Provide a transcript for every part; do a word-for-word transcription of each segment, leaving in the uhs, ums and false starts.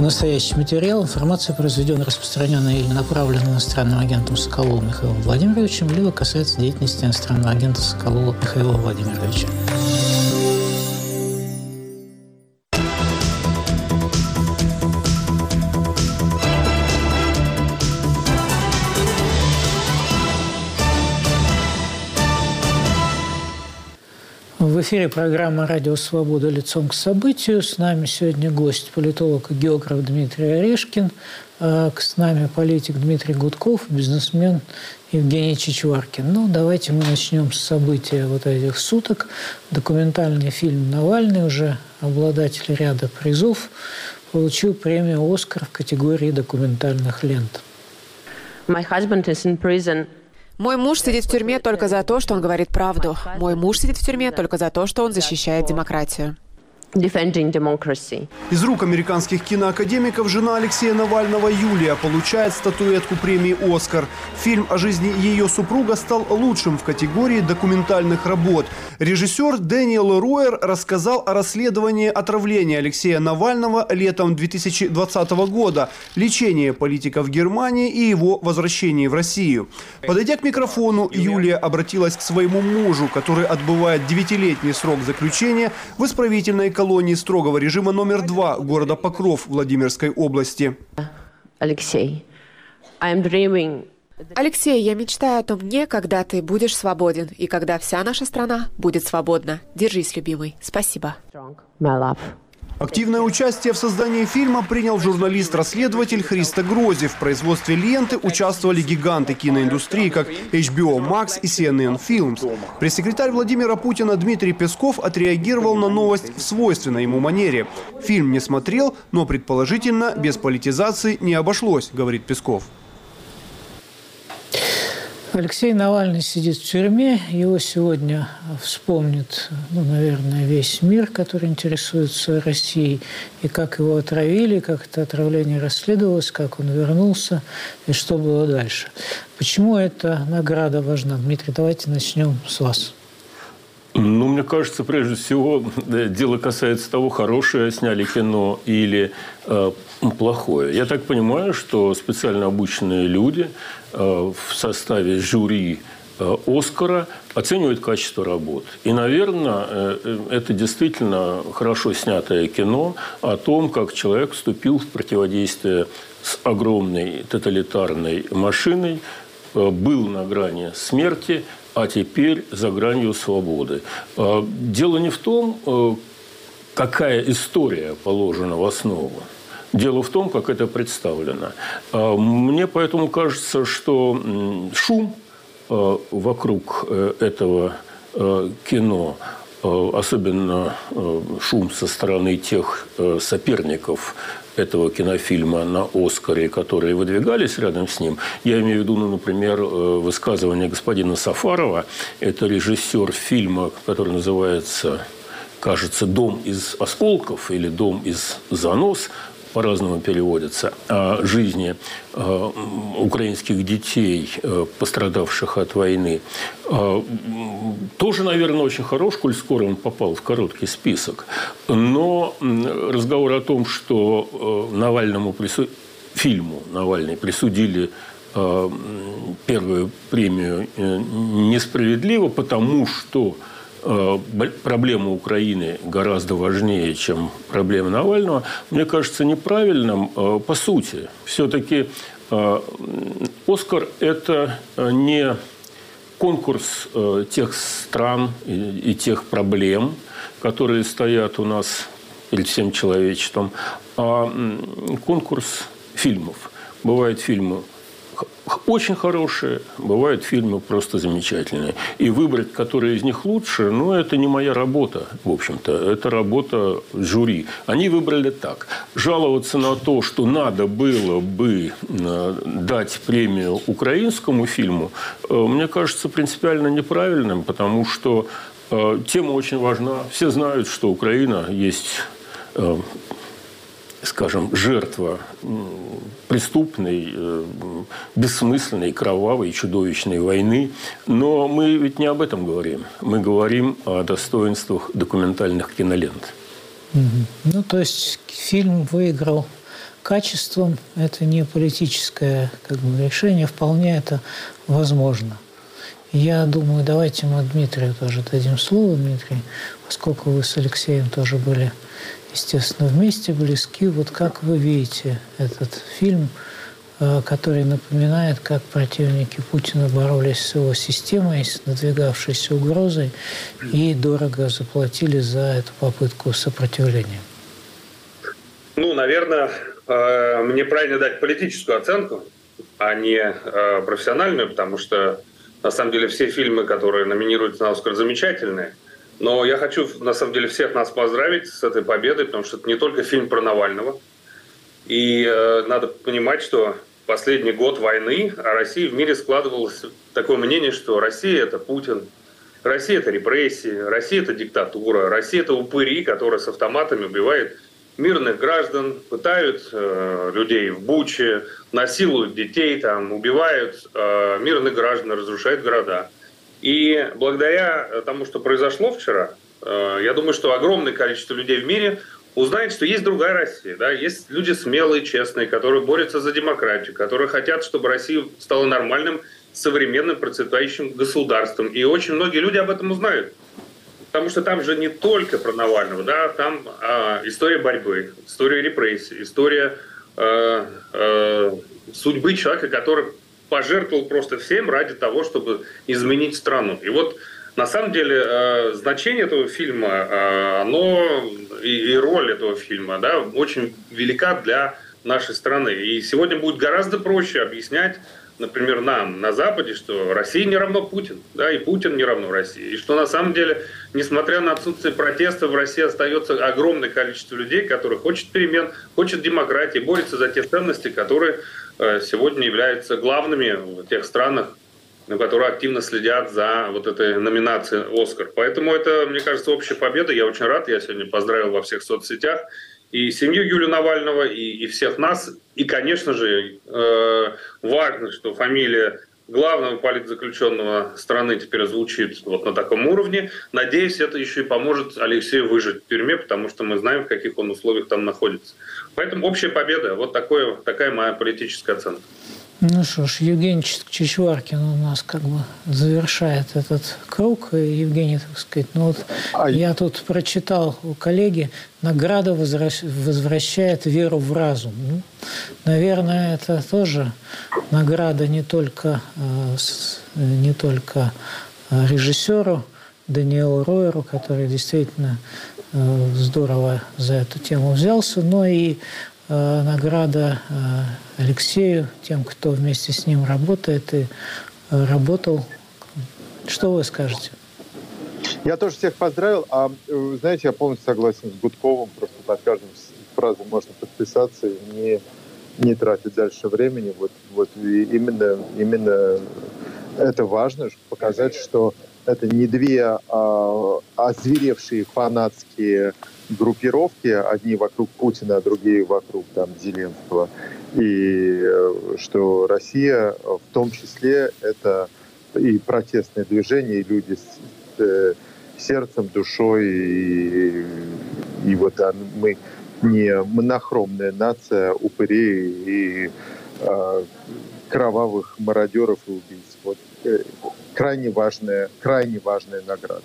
настоящий материал, информация, произведенная, распространенная или направленная иностранным агентом Соколовым Михаилом Владимировичем, либо касается деятельности иностранного агента Соколова Михаила Владимировича. В эфире программа «Радио Свобода. Лицом к событию». С нами сегодня гость, политолог и географ Дмитрий Орешкин. С нами политик Дмитрий Гудков, бизнесмен Евгений Чичваркин. Ну, давайте мы начнем с события вот этих суток. Документальный фильм «Навальный», уже обладатель ряда призов, получил премию «Оскар» в категории документальных лент. My husband is in prison. Мой муж сидит в тюрьме только за то, что он говорит правду. Мой муж сидит в тюрьме только за то, что он защищает демократию. Defending democracy. Из рук американских киноакадемиков жена Алексея Навального Юлия получает статуэтку премии «Оскар». Фильм о жизни ее супруга стал лучшим в категории документальных работ. Режиссер Дэниел Руэр рассказал о расследовании отравления Алексея Навального летом две тысячи двадцатого года, лечении политика в Германии и его возвращении в Россию. Подойдя к микрофону, Юлия обратилась к своему мужу, который отбывает девятилетний срок заключения в исправительной колонии колонии строгого режима номер два города Покров Владимирской области. Алексей, I'm dreaming. Алексей, я мечтаю о том дне, когда ты будешь свободен, и когда вся наша страна будет свободна. Держись, любимый. Спасибо. My love. Активное участие в создании фильма принял журналист-расследователь Христо Грози. В производстве ленты участвовали гиганты киноиндустрии, как эйч би о Max и си эн эн Films. Пресс-секретарь Владимира Путина Дмитрий Песков отреагировал на новость в свойственной ему манере. Фильм не смотрел, но предположительно без политизации не обошлось, говорит Песков. Алексей Навальный сидит в тюрьме. Его сегодня вспомнит, ну, наверное, весь мир, который интересуется Россией. И как его отравили, как это отравление расследовалось, как он вернулся и что было дальше. Почему эта награда важна? Дмитрий, давайте начнем с вас. Ну, мне кажется, прежде всего, дело касается того, хорошее сняли кино или э, плохое. Я так понимаю, что специально обученные люди э, в составе жюри э, «Оскара» оценивают качество работ. И, наверное, э, это действительно хорошо снятое кино о том, как человек вступил в противодействие с огромной тоталитарной машиной, э, был на грани смерти, а теперь за гранью свободы. Дело не в том, какая история положена в основу. Дело в том, как это представлено. Мне поэтому кажется, что шум вокруг этого кино, особенно шум со стороны тех соперников этого кинофильма на «Оскаре», которые выдвигались рядом с ним. Я имею в виду, ну, например, высказывание господина Сафарова. Это режиссер фильма, который называется, кажется, «Дом из осколков» или «Дом из занос», по-разному переводится, о жизни э, украинских детей, э, пострадавших от войны. Э, тоже, наверное, очень хорош, коль скоро он попал в короткий список. Но э, разговор о том, что э, Навальному прису... фильму Навальный присудили э, первую премию э, несправедливо, потому что проблема Украины гораздо важнее, чем проблема Навального, мне кажется неправильным. По сути, все-таки «Оскар» – это не конкурс тех стран и тех проблем, которые стоят у нас перед всем человечеством, а конкурс фильмов. Бывают фильмы очень хорошие, бывают фильмы просто замечательные. И выбрать, который из них лучше, ну, это не моя работа, в общем-то. Это работа жюри. Они выбрали так. Жаловаться на то, что надо было бы дать премию украинскому фильму, мне кажется принципиально неправильным, потому что тема очень важна. Все знают, что Украина есть, скажем, жертва преступной, бессмысленной, кровавой, чудовищной войны. Но мы ведь не об этом говорим. Мы говорим о достоинствах документальных кинолент. Ну, то есть фильм выиграл качеством, это не политическое как бы, решение, вполне это возможно. Я думаю, давайте мы Дмитрию тоже дадим слово. Дмитрий, поскольку вы с Алексеем тоже были, естественно, вместе, близки, вот как вы видите этот фильм, который напоминает, как противники Путина боролись с его системой, с надвигавшейся угрозой и дорого заплатили за эту попытку сопротивления? Ну, наверное, мне правильно дать политическую оценку, а не профессиональную, потому что, на самом деле, все фильмы, которые номинируются на «Оскар», замечательные. Но я хочу, на самом деле, всех нас поздравить с этой победой, потому что это не только фильм про Навального. И э, надо понимать, что последний год войны о России в мире складывалось такое мнение, что Россия – это Путин, Россия – это репрессии, Россия – это диктатура, Россия – это упыри, которые с автоматами убивают мирных граждан, пытают э, людей в Буче, насилуют детей, там, убивают э, мирных граждан, разрушают города. И благодаря тому, что произошло вчера, э, я думаю, что огромное количество людей в мире узнает, что есть другая Россия. Да? Есть люди смелые, честные, которые борются за демократию, которые хотят, чтобы Россия стала нормальным, современным, процветающим государством. И очень многие люди об этом узнают. Потому что там же не только про Навального, да? Там а, история борьбы, история репрессий, история а, а, судьбы человека, который пожертвовал просто всем ради того, чтобы изменить страну. И вот на самом деле э, значение этого фильма, э, оно и, и роль этого фильма, да, очень велика для нашей страны. И сегодня будет гораздо проще объяснять, например, нам на Западе, что Россия не равно Путин, да, и Путин не равно России. И что на самом деле, несмотря на отсутствие протеста, в России остается огромное количество людей, которые хочет перемен, хочет демократии, борются за те ценности, которые э, сегодня являются главными в тех странах, которые активно следят за вот этой номинацией «Оскар». Поэтому это, мне кажется, общая победа. Я очень рад. Я сегодня поздравил во всех соцсетях и семью Юлии Навального, и, и всех нас. И, конечно же, э, важно, что фамилия главного политзаключенного страны теперь звучит вот на таком уровне. Надеюсь, это еще и поможет Алексею выжить в тюрьме, потому что мы знаем, в каких он условиях там находится. Поэтому общая победа. Вот такое, такая моя политическая оценка. Ну что ж, Евгений Чичваркин у нас как бы завершает этот круг. И Евгений, так сказать, ну вот а я тут прочитал у коллеги, награда возвращает веру в разум. Ну, наверное, это тоже награда не только, не только режиссеру Даниэлу Ройеру, который действительно здорово за эту тему взялся, но и награда Алексею, тем, кто вместе с ним работает и работал. Что вы скажете? Я тоже всех поздравил. А, знаете, я полностью согласен с Гудковым. Просто под каждой фразой можно подписаться и не, не тратить дальше времени. Вот, вот и именно, именно это важно, чтобы показать, что это не две а, озверевшие фанатские группировки, одни вокруг Путина, а другие вокруг там Зеленского. И что Россия в том числе это и протестное движение, и люди с э, сердцем, душой, и, и вот а, мы не монохромная нация упырей и э, кровавых мародеров и убийц. Вот, э, крайне важная, крайне важная награда.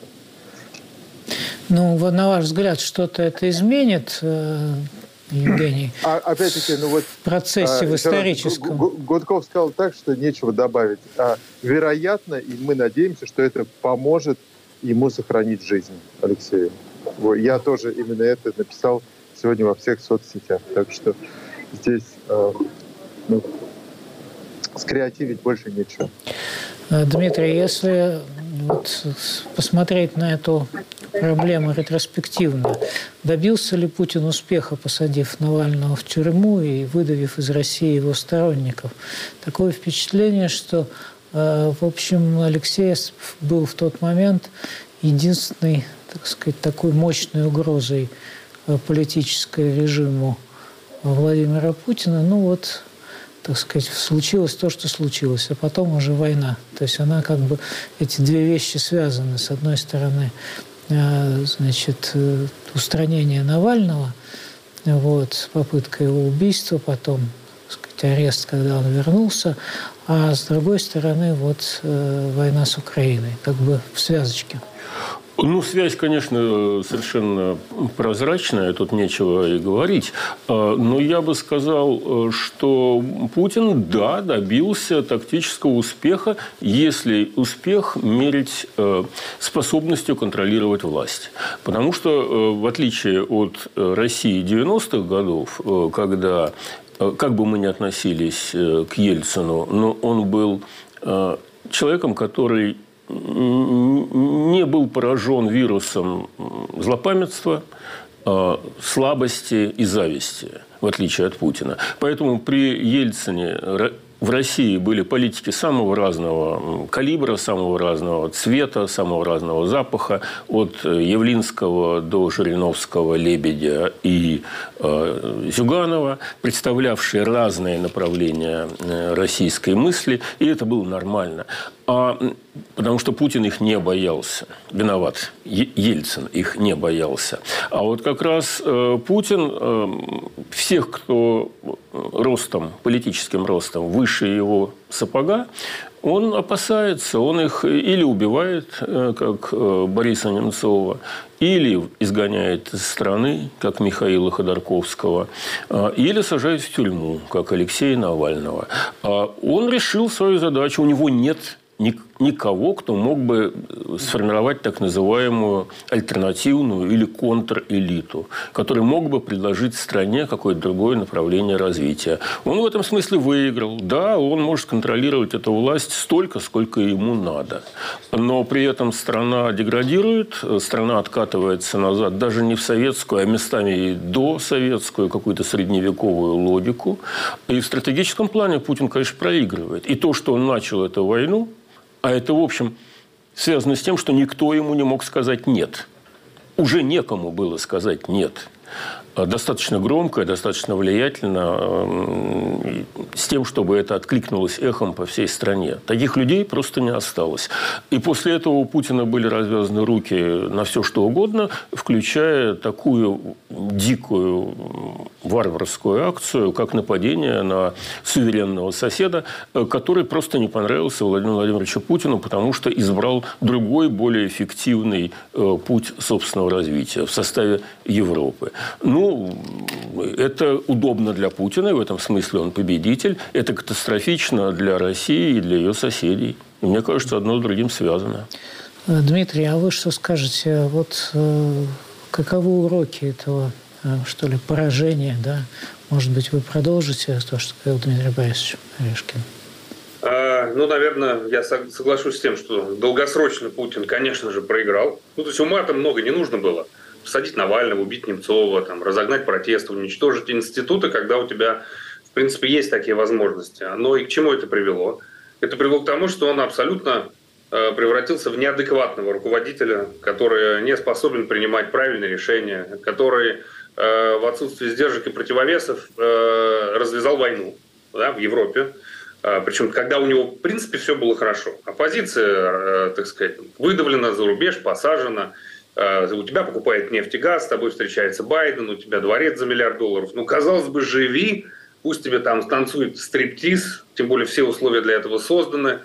Ну, на ваш взгляд, что-то это изменит, Евгений, а, опять-таки, ну вот, в процессе, а, в историческом? Гудков сказал так, что нечего добавить. А, вероятно, и мы надеемся, что это поможет ему сохранить жизнь, Алексею. Я тоже именно это написал сегодня во всех соцсетях. Так что здесь э, ну, скреативить больше нечего. Дмитрий, если вот посмотреть на эту проблему ретроспективно, добился ли Путин успеха, посадив Навального в тюрьму и выдавив из России его сторонников? Такое впечатление, что, в общем, Алексей был в тот момент единственной, так сказать, такой мощной угрозой политической режиму Владимира Путина. Ну вот, так сказать, случилось то, что случилось, а потом уже война. То есть она как бы, эти две вещи связаны. С одной стороны, значит, устранение Навального, вот, с попыткой его убийства, потом, так сказать, арест, когда он вернулся, а с другой стороны, вот, э, война с Украиной, как бы в связочке. Ну, связь, конечно, совершенно прозрачная, тут нечего и говорить. Но я бы сказал, что Путин, да, добился тактического успеха, если успех мерить способностью контролировать власть. Потому что, в отличие от России девяностых годов, когда, как бы мы ни относились к Ельцину, но он был человеком, который не был поражен вирусом злопамятства, слабости и зависти, в отличие от Путина. Поэтому при Ельцине в России были политики самого разного калибра, самого разного цвета, самого разного запаха, от Явлинского до Жириновского, Лебедя и э, Зюганова, представлявшие разные направления российской мысли, и это было нормально. А, потому что Путин их не боялся. Виноват. Ельцин их не боялся. А вот как раз э, Путин э, всех, кто ростом, политическим ростом выше его сапога, он опасается, он их или убивает, как Бориса Немцова, или изгоняет из страны, как Михаила Ходорковского, или сажает в тюрьму, как Алексея Навального. Он решил свою задачу, у него нет никого, кто мог бы сформировать так называемую альтернативную или контрэлиту, который мог бы предложить стране какое-то другое направление развития. Он в этом смысле выиграл. Да, он может контролировать эту власть столько, сколько ему надо. Но при этом страна деградирует, страна откатывается назад даже не в советскую, а местами и до советскую, какую-то средневековую логику. И в стратегическом плане Путин, конечно, проигрывает. И то, что он начал эту войну, а это, в общем, связано с тем, что никто ему не мог сказать «нет». Уже некому было сказать «нет». Достаточно громко, достаточно влиятельно, с тем, чтобы это откликнулось эхом по всей стране. Таких людей просто не осталось. И после этого у Путина были развязаны руки на все, что угодно, включая такую дикую варварскую акцию, как нападение на суверенного соседа, который просто не понравился Владимиру Владимировичу Путину, потому что избрал другой, более эффективный путь собственного развития в составе Европы. Ну, это удобно для Путина, и в этом смысле он победитель. Это катастрофично для России и для ее соседей. И мне кажется, одно с другим связано. Дмитрий, а вы что скажете? Вот э, каковы уроки этого, э, что ли, поражения? Да? Может быть, вы продолжите то, что сказал Дмитрий Борисович Орешкин? А, ну, наверное, я соглашусь с тем, что долгосрочно Путин, конечно же, проиграл. Ну, то есть ума-то много не нужно было. Посадить Навального, убить Немцова, там, разогнать протесты, уничтожить институты, когда у тебя, в принципе, есть такие возможности. Но и к чему это привело? Это привело к тому, что он абсолютно э, превратился в неадекватного руководителя, который не способен принимать правильные решения, который э, в отсутствии сдержек и противовесов э, развязал войну, да, в Европе. Э, причем, когда у него, в принципе, все было хорошо. Оппозиция, э, так сказать, выдавлена за рубеж, посажена. У тебя покупает нефть и газ, с тобой встречается Байден, у тебя дворец за миллиард долларов. Ну, казалось бы, живи, пусть тебе там станцует стриптиз, тем более все условия для этого созданы.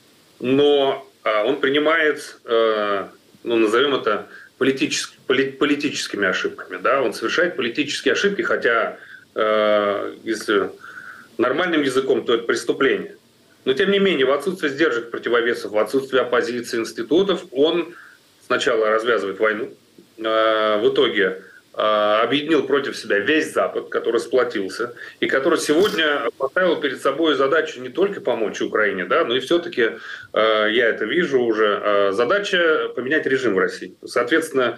Но он принимает, ну, назовем это, политически, политическими ошибками. Да? Он совершает политические ошибки, хотя, если нормальным языком, то это преступление. Но, тем не менее, в отсутствии сдержек, противовесов, в отсутствии оппозиции, институтов, он сначала развязывает войну, в итоге объединил против себя весь Запад, который сплотился, и который сегодня поставил перед собой задачу не только помочь Украине, да, но и все-таки, я это вижу уже, задача поменять режим в России. Соответственно,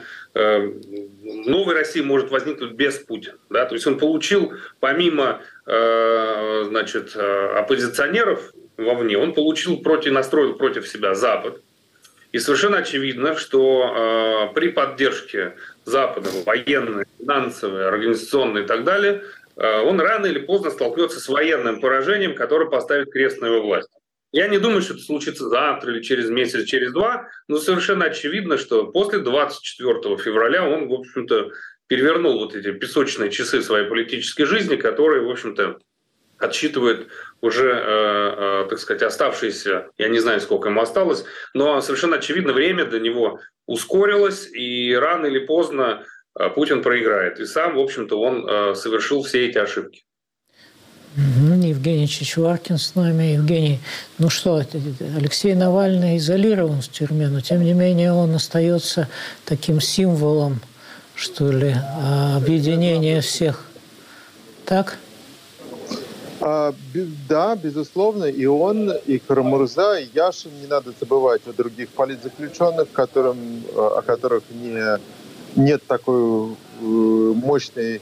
новая Россия может возникнуть без Путина. Да, то есть он получил, помимо, значит, оппозиционеров вовне, он получил против, настроил против себя Запад. И совершенно очевидно, что э, при поддержке Запада, военной, финансовой, организационной и так далее, э, он рано или поздно столкнется с военным поражением, которое поставит крест на его власть. Я не думаю, что это случится завтра или через месяц, через два, но совершенно очевидно, что после двадцать четвёртого февраля он, в общем-то, перевернул вот эти песочные часы своей политической жизни, которые, в общем-то, отсчитывает уже, э, э, так сказать, оставшиеся, я не знаю, сколько ему осталось, но совершенно очевидно, время для него ускорилось, и рано или поздно э, Путин проиграет. И сам, в общем-то, он э, совершил все эти ошибки. Евгений Чичваркин с нами. Евгений, ну что, Алексей Навальный изолирован в тюрьме, но тем не менее он остается таким символом, что ли, объединения всех. Так? А, да, безусловно, и он, и Карамурза, и Яшин, не надо забывать о других политзаключенных, которым, о которых не, нет такой мощной...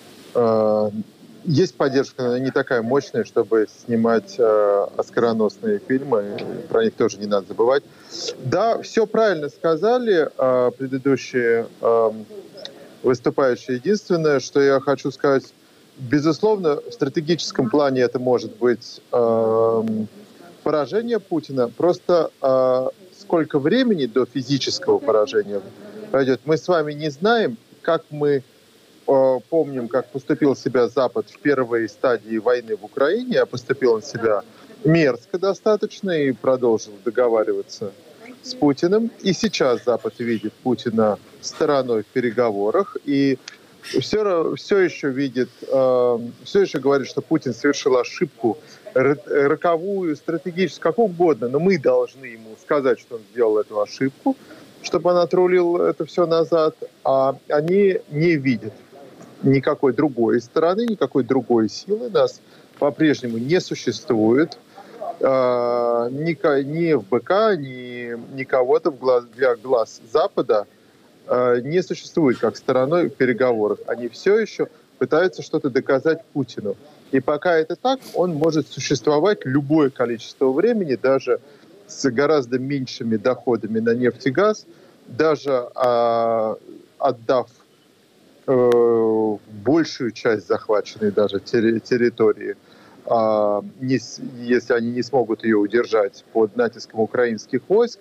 Есть поддержка, но не такая мощная, чтобы снимать э, оскароносные фильмы. Про них тоже не надо забывать. Да, все правильно сказали э, предыдущие э, выступающие. Единственное, что я хочу сказать, безусловно, в стратегическом плане это может быть э, поражение Путина. Просто э, сколько времени до физического поражения пройдет, мы с вами не знаем, как мы помним, как поступил себя Запад в первой стадии войны в Украине, а поступил он себя мерзко достаточно и продолжил договариваться с Путиным. И сейчас Запад видит Путина стороной в переговорах и все, все еще видит, все еще говорит, что Путин совершил ошибку, роковую, стратегическую, как угодно, но мы должны ему сказать, что он сделал эту ошибку, чтобы он отрулил это все назад, а они не видят никакой другой стороны, никакой другой силы. Нас по-прежнему не существует. Э, ни, ни в БК, ни, ни кого-то в глаз, для глаз Запада э, не существует как стороной в переговорах. Они все еще пытаются что-то доказать Путину. И пока это так, он может существовать любое количество времени, даже с гораздо меньшими доходами на нефть и газ, даже э, отдав большую часть захваченной даже территории, если они не смогут ее удержать под натиском украинских войск.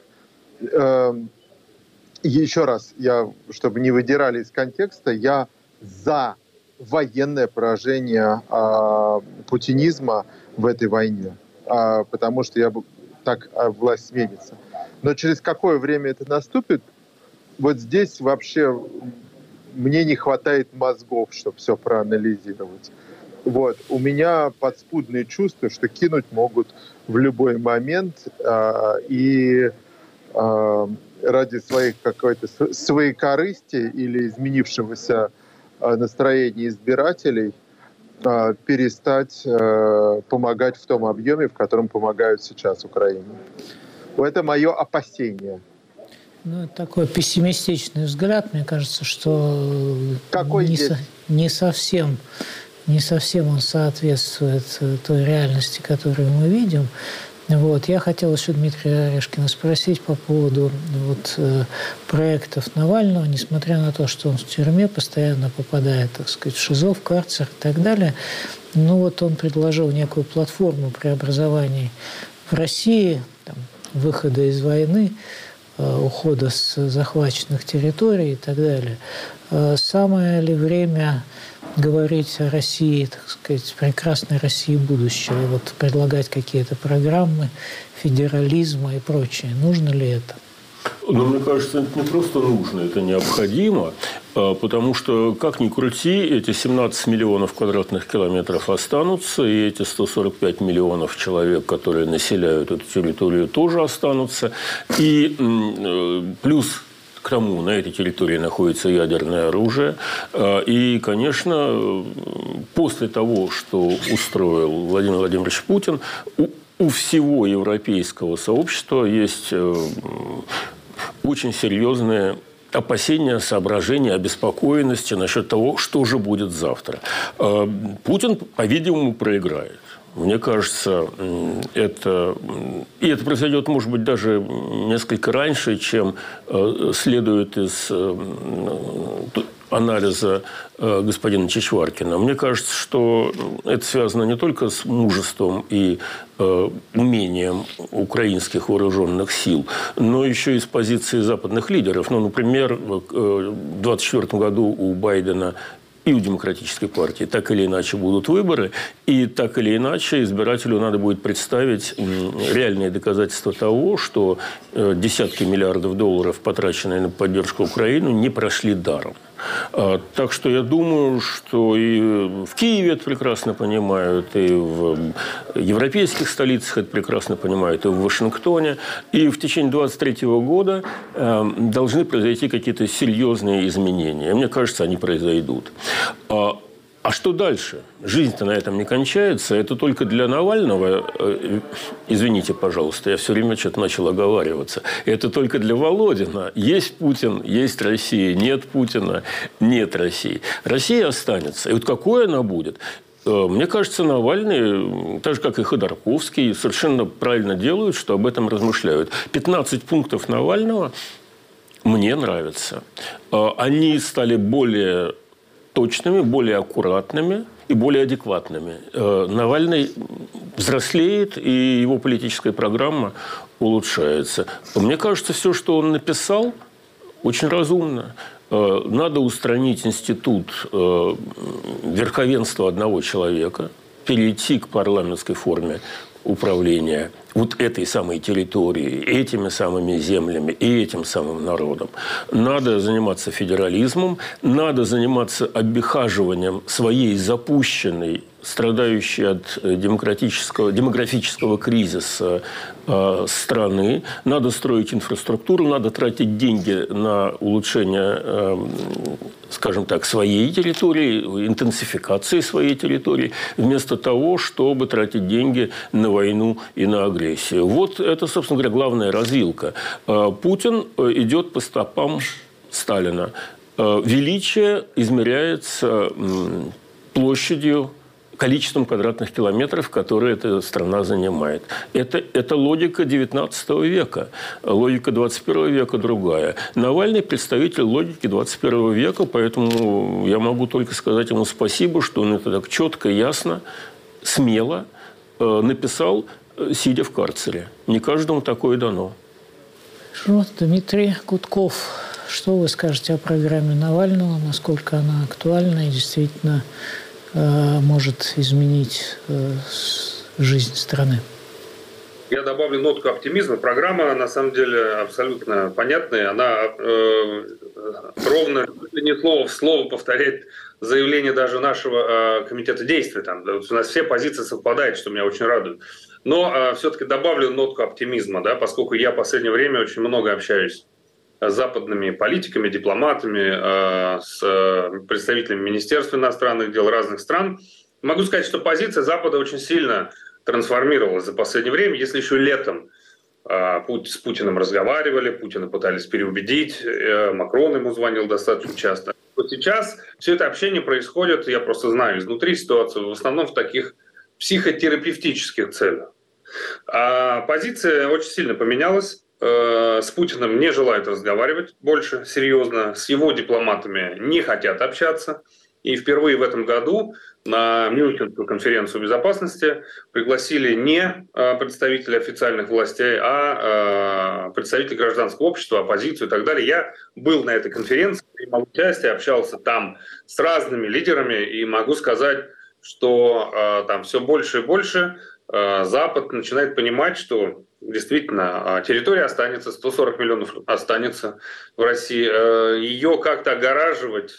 Еще раз, я, чтобы не выдирали из контекста, я за военное поражение путинизма в этой войне, потому что я так власть сменится. Но через какое время это наступит, вот здесь вообще мне не хватает мозгов, чтобы все проанализировать. Вот. У меня подспудные чувства, что кинуть могут в любой момент, э, и э, ради своих какой-то своей корысти или изменившегося э, настроения избирателей э, перестать э, помогать в том объеме, в котором помогают сейчас Украине. Это мое опасение. Ну, такой пессимистичный взгляд, мне кажется, что Какой не, есть? со, не совсем, не совсем он соответствует той реальности, которую мы видим. Вот. Я хотел еще Дмитрия Орешкина спросить по поводу вот, проектов Навального, несмотря на то, что он в тюрьме постоянно попадает, так сказать, в ШИЗО, в карцер и так далее. Ну вот он предложил некую платформу преобразований в России, там, выхода из войны, ухода с захваченных территорий и так далее. Самое ли время говорить о России, так сказать, прекрасной России будущего, вот предлагать какие-то программы федерализма и прочее? Нужно ли это? Ну, мне кажется, это не просто нужно, это необходимо, потому что, как ни крути, эти семнадцать миллионов квадратных километров останутся, и эти сто сорок пять миллионов человек, которые населяют эту территорию, тоже останутся. И плюс к тому, на этой территории находится ядерное оружие. И, конечно, после того, что устроил Владимир Владимирович Путин, у всего европейского сообщества есть очень серьезные опасения, соображения, обеспокоенности насчет того, что же будет завтра. Путин, по-видимому, проиграет. Мне кажется, это, и это произойдет, может быть, даже несколько раньше, чем следует из анализа господина Чичваркина. Мне кажется, что это связано не только с мужеством и умением украинских вооруженных сил, но еще и с позиции западных лидеров. Ну, например, в двадцать четвёртом году у Байдена и у Демократической партии так или иначе будут выборы, и так или иначе избирателю надо будет представить реальные доказательства того, что десятки миллиардов долларов, потраченные на поддержку Украины, не прошли даром. Так что я думаю, что и в Киеве это прекрасно понимают, и в европейских столицах это прекрасно понимают, и в Вашингтоне. И в течение двадцать третьего года должны произойти какие-то серьезные изменения. Мне кажется, они произойдут. А что дальше? Жизнь-то на этом не кончается. Это только для Навального, извините, пожалуйста, я все время что-то начал оговариваться. Это только для Володина. Есть Путин, есть Россия. Нет Путина, нет России. Россия останется. И вот какой она будет? Мне кажется, Навальный, так же, как и Ходорковский, совершенно правильно делают, что об этом размышляют. пятнадцать пунктов Навального мне нравятся. Они стали более точными, более аккуратными и более адекватными. Навальный взрослеет, и его политическая программа улучшается. Мне кажется, все, что он написал, очень разумно. Надо устранить институт верховенства одного человека, перейти к парламентской форме управления вот этой самой территорией, этими самыми землями и этим самым народом. Надо заниматься федерализмом, надо заниматься обихаживанием своей запущенной, страдающей от демократического, демографического кризиса э, страны. Надо строить инфраструктуру, надо тратить деньги на улучшение, э, скажем так, своей территории, интенсификации своей территории, вместо того, чтобы тратить деньги на войну и на агрессию. Вот это, собственно говоря, главная развилка. Путин идет по стопам Сталина. Величие измеряется площадью, количеством квадратных километров, которые эта страна занимает. Это, это логика девятнадцатого века. Логика двадцать первого века другая. Навальный представитель логики двадцать первого века, поэтому я могу только сказать ему спасибо, что он это так четко, ясно, смело э, написал, сидя в карцере. Не каждому такое дано. Вот, Дмитрий Гудков, что вы скажете о программе Навального, насколько она актуальна и действительно может изменить жизнь страны? Я добавлю нотку оптимизма. Программа, на самом деле, абсолютно понятная. Она э, ровно, не слово в слово повторяет заявление даже нашего э, комитета действий. Там, у нас все позиции совпадают, что меня очень радует. Но э, все-таки добавлю нотку оптимизма, да, поскольку я в последнее время очень много общаюсь с западными политиками, дипломатами, э, с представителями Министерства иностранных дел разных стран. Могу сказать, что позиция Запада очень сильно трансформировалась за последнее время. Если еще летом э, с Путиным разговаривали, Путина пытались переубедить, э, Макрон ему звонил достаточно часто. Вот сейчас все это общение происходит, я просто знаю изнутри ситуацию, в основном в таких психотерапевтических целях. А позиция очень сильно поменялась. С Путиным не желают разговаривать больше серьезно, с его дипломатами не хотят общаться. И впервые в этом году на Мюнхенскую конференцию безопасности пригласили не представителей официальных властей, а представителей гражданского общества, оппозицию и так далее. Я был на этой конференции, принимал участие, общался там с разными лидерами и могу сказать, что там все больше и больше Запад начинает понимать, что действительно территория останется, сто сорок миллионов останется в России. Ее как-то огораживать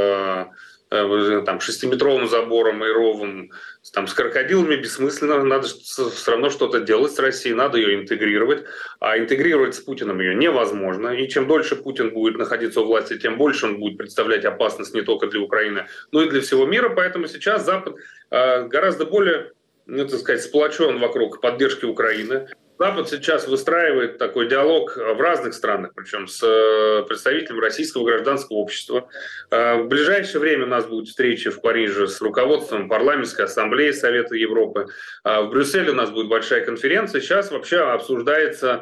там, шестиметровым забором и ровом, там, с крокодилами бессмысленно. Надо все равно что-то делать с Россией, надо ее интегрировать. А интегрировать с Путиным ее невозможно. И чем дольше Путин будет находиться у власти, тем больше он будет представлять опасность не только для Украины, но и для всего мира. Поэтому сейчас Запад гораздо более, ну, так сказать, сплочен вокруг поддержки Украины. Запад сейчас выстраивает такой диалог в разных странах, причем с представителем российского гражданского общества. В ближайшее время у нас будет встреча в Париже с руководством парламентской ассамблеи Совета Европы. В Брюсселе у нас будет большая конференция. Сейчас вообще обсуждается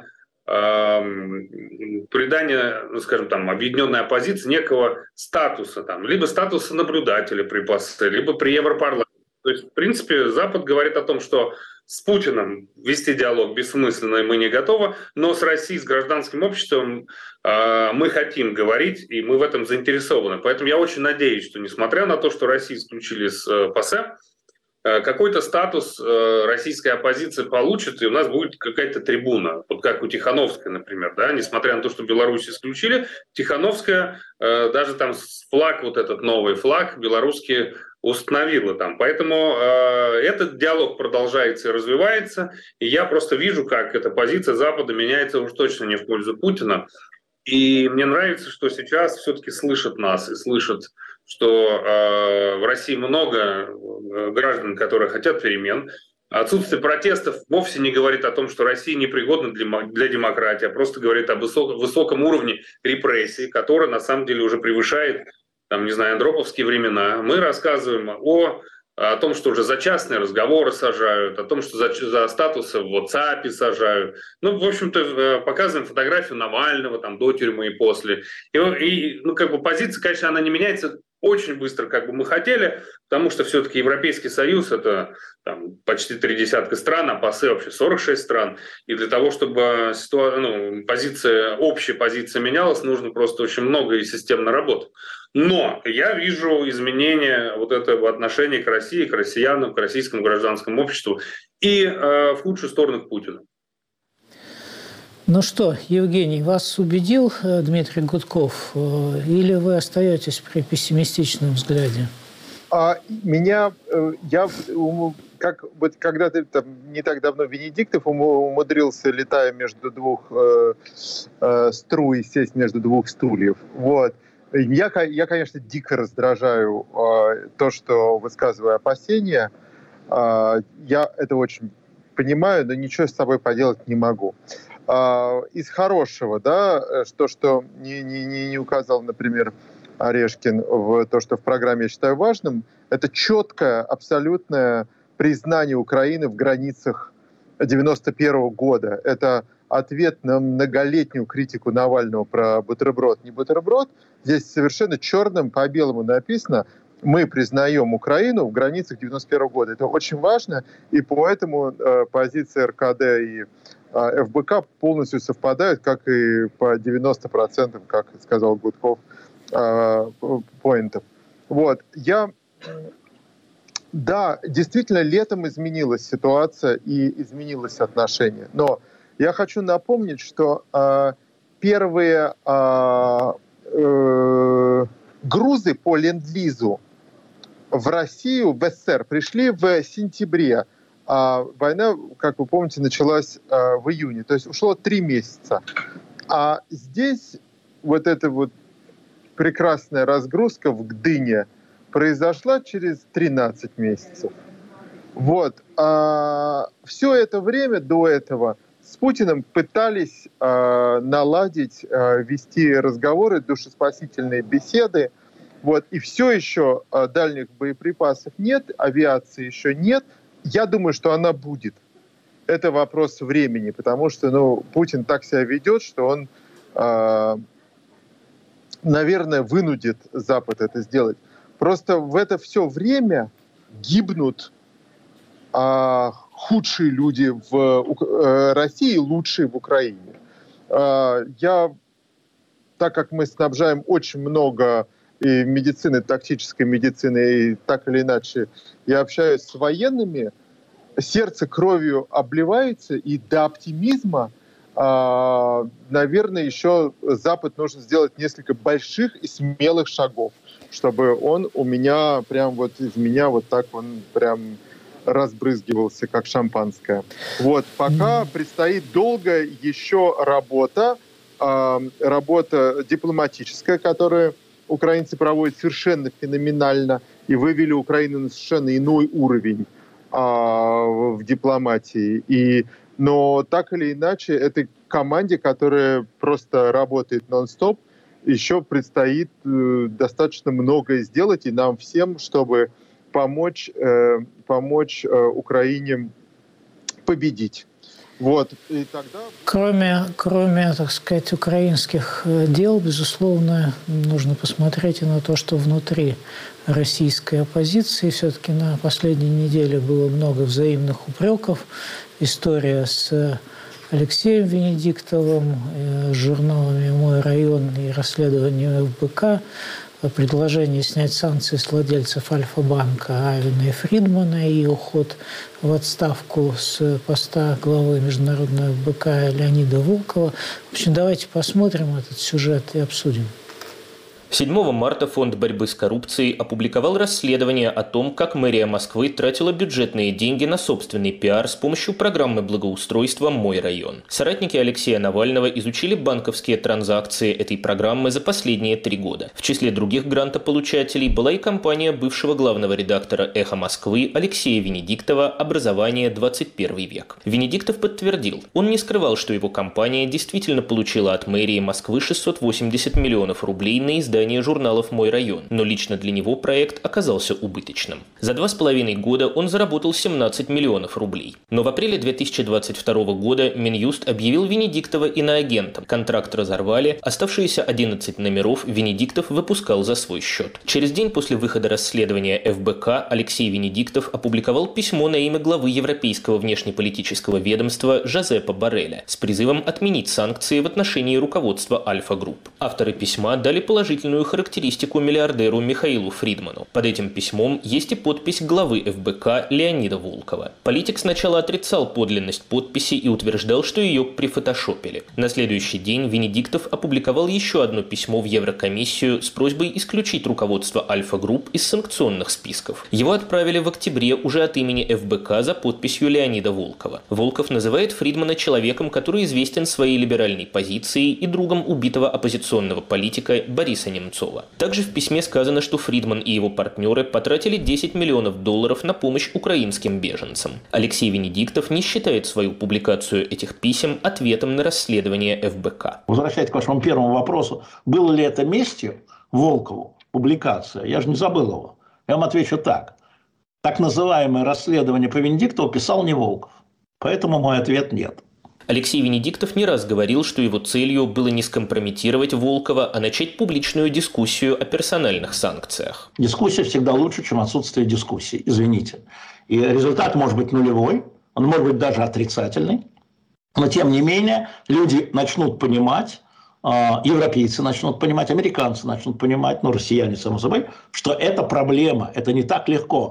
придание, ну, скажем, там, объединенной оппозиции некого статуса, там, либо статуса наблюдателя при ПАСЕ, либо при Европарламенте. То есть, в принципе, Запад говорит о том, что с Путиным вести диалог бессмысленно, и мы не готовы, но с Россией, с гражданским обществом э, мы хотим говорить, и мы в этом заинтересованы. Поэтому я очень надеюсь, что, несмотря на то, что Россию исключили с э, ПАСЕ, э, какой-то статус э, российская оппозиция получит, и у нас будет какая-то трибуна. Вот как у Тихановской, например. Да? Несмотря на то, что Беларусь исключили, Тихановская, э, даже там флаг, вот этот новый флаг белорусский, установила там. Поэтому э, этот диалог продолжается и развивается. И я просто вижу, как эта позиция Запада меняется уж точно не в пользу Путина. И мне нравится, что сейчас все-таки слышат нас и слышат, что э, в России много граждан, которые хотят перемен. Отсутствие протестов вовсе не говорит о том, что Россия непригодна для, для демократии, а просто говорит о высок, высоком уровне репрессий, который на самом деле уже превышает, там, не знаю, андроповские времена. Мы рассказываем о, о том, что уже за частные разговоры сажают, о том, что за, за статусы в WhatsApp сажают. Ну, в общем-то, показываем фотографию Навального там, до тюрьмы и после. И, и ну, как бы позиция, конечно, она не меняется очень быстро, как бы мы хотели, потому что все-таки Европейский Союз — это там, почти три десятка стран, а ПАСЕ вообще сорок шесть стран. И для того, чтобы ситуа- ну, позиция, общая позиция менялась, нужно просто очень много и системно работать. Но я вижу изменения вот этого отношения к России, к россиянам, к российскому гражданскому обществу и э, в худшую сторону к Путину. Ну что, Евгений, вас убедил Дмитрий Гудков, или вы остаетесь при пессимистичном взгляде? А меня, я, как вот когда-то там, не так давно Венедиктов умудрился, летая между двух э, э, струй, сесть между двух стульев. Вот. Я, я, конечно, дико раздражаю э, то, что высказываю опасения. Э, я это очень понимаю, но ничего с собой поделать не могу. Э, из хорошего, да, то, что не, не, не указал, например, Орешкин, в то, что в программе я считаю важным, это четкое, абсолютное признание Украины в границах девяносто первого года. Это ответ на многолетнюю критику Навального про бутерброд, не бутерброд. Здесь совершенно черным по белому написано: мы признаем Украину в границах девяносто первого года. Это очень важно, и поэтому э, позиции эр ка дэ и э, эф бэ ка полностью совпадают, как и по девяноста процентам, как сказал Гудков, э, поинтов. Вот. Я... Да, действительно, летом изменилась ситуация и изменилось отношение. Но я хочу напомнить, что э, первые э, э, грузы по ленд-лизу в Россию, в эс эс эс эр, пришли в сентябре. А война, как вы помните, началась э, в июне. То есть ушло три месяца. А здесь вот эта вот прекрасная разгрузка в Гдыне произошла через тринадцать месяцев. Вот. А все это время до этого с Путиным пытались э, наладить, э, вести разговоры, душеспасительные беседы. Вот. И все еще э, дальних боеприпасов нет, авиации еще нет. Я думаю, что она будет. Это вопрос времени, потому что ну, Путин так себя ведет, что он, э, наверное, вынудит Запад это сделать. Просто в это все время гибнут а, худшие люди в э, России, лучшие в Украине. А, я, так как мы снабжаем очень много и медицины, тактической медицины, и так или иначе я общаюсь с военными, сердце кровью обливается, и до оптимизма, а, наверное, еще Запад нужно сделать несколько больших и смелых шагов, чтобы он у меня прям вот из меня вот так он прям разбрызгивался, как шампанское. Вот, пока mm. предстоит долго еще работа, э, работа дипломатическая, которую украинцы проводят совершенно феноменально и вывели Украину на совершенно иной уровень э, в дипломатии. И, но так или иначе, этой команде, которая просто работает нон-стоп, еще предстоит э, достаточно многое сделать, и нам всем, чтобы помочь, э, помочь э, Украине победить. Вот, и тогда... Кроме, кроме, так сказать, украинских дел, безусловно, нужно посмотреть и на то, что внутри российской оппозиции все-таки на последней неделе было много взаимных упреков. История с Алексеем Венедиктовым, с журналами «Мой район» и расследованием эф бэ ка, предложение снять санкции с владельцев Альфа-банка Авина и Фридмана и уход в отставку с поста главы международного эф бэ ка Леонида Волкова. В общем, давайте посмотрим этот сюжет и обсудим. седьмого марта Фонд борьбы с коррупцией опубликовал расследование о том, как мэрия Москвы тратила бюджетные деньги на собственный пиар с помощью программы благоустройства «Мой район». Соратники Алексея Навального изучили банковские транзакции этой программы за последние три года. В числе других грантополучателей была и компания бывшего главного редактора «Эхо Москвы» Алексея Венедиктова «Образование. двадцать первый век». Венедиктов подтвердил, он не скрывал, что его компания действительно получила от мэрии Москвы шестьсот восемьдесят миллионов рублей на издание журналов «Мой район», но лично для него проект оказался убыточным. За два с половиной года он заработал семнадцать миллионов рублей. Но в апреле две тысячи двадцать второго года Минюст объявил Венедиктова иноагентом. Контракт разорвали, оставшиеся одиннадцать номеров Венедиктов выпускал за свой счет. Через день после выхода расследования эф бэ ка Алексей Венедиктов опубликовал письмо на имя главы Европейского внешнеполитического ведомства Жозепа Борреля с призывом отменить санкции в отношении руководства Альфа-групп. Авторы письма дали положительную характеристику миллиардеру Михаилу Фридману. Под этим письмом есть и подпись главы эф бэ ка Леонида Волкова. Политик сначала отрицал подлинность подписи и утверждал, что ее прифотошопили. На следующий день Венедиктов опубликовал еще одно письмо в Еврокомиссию с просьбой исключить руководство Альфа-групп из санкционных списков. Его отправили в октябре уже от имени эф бэ ка за подписью Леонида Волкова. Волков называет Фридмана человеком, который известен своей либеральной позицией и другом убитого оппозиционного политика Бориса Немцова. Также в письме сказано, что Фридман и его партнеры потратили десять миллионов долларов на помощь украинским беженцам. Алексей Венедиктов не считает свою публикацию этих писем ответом на расследование эф бэ ка. Возвращаясь к вашему первому вопросу, было ли это местью Волкову, публикация? Я же не забыл его. Я вам отвечу так. Так называемое расследование по Венедиктову писал не Волков. Поэтому мой ответ нет. Алексей Венедиктов не раз говорил, что его целью было не скомпрометировать Волкова, а начать публичную дискуссию о персональных санкциях. Дискуссия всегда лучше, чем отсутствие дискуссии, извините. И результат может быть нулевой, он может быть даже отрицательный, но тем не менее люди начнут понимать, европейцы начнут понимать, американцы начнут понимать, ну, россияне, само собой, что это проблема, это не так легко.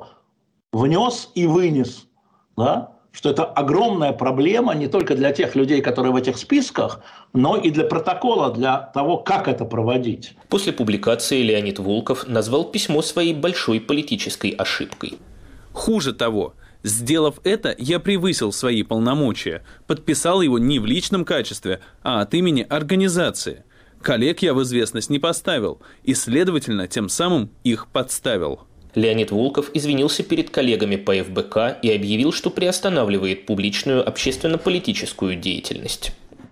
Внес и вынес, да? Что это огромная проблема не только для тех людей, которые в этих списках, но и для протокола, для того, как это проводить. После публикации Леонид Волков назвал письмо своей большой политической ошибкой. Хуже того, сделав это, я превысил свои полномочия, подписал его не в личном качестве, а от имени организации. Коллег я в известность не поставил и, следовательно, тем самым их подставил. Леонид Волков извинился перед коллегами по эф бэ ка и объявил, что приостанавливает публичную общественно-политическую деятельность.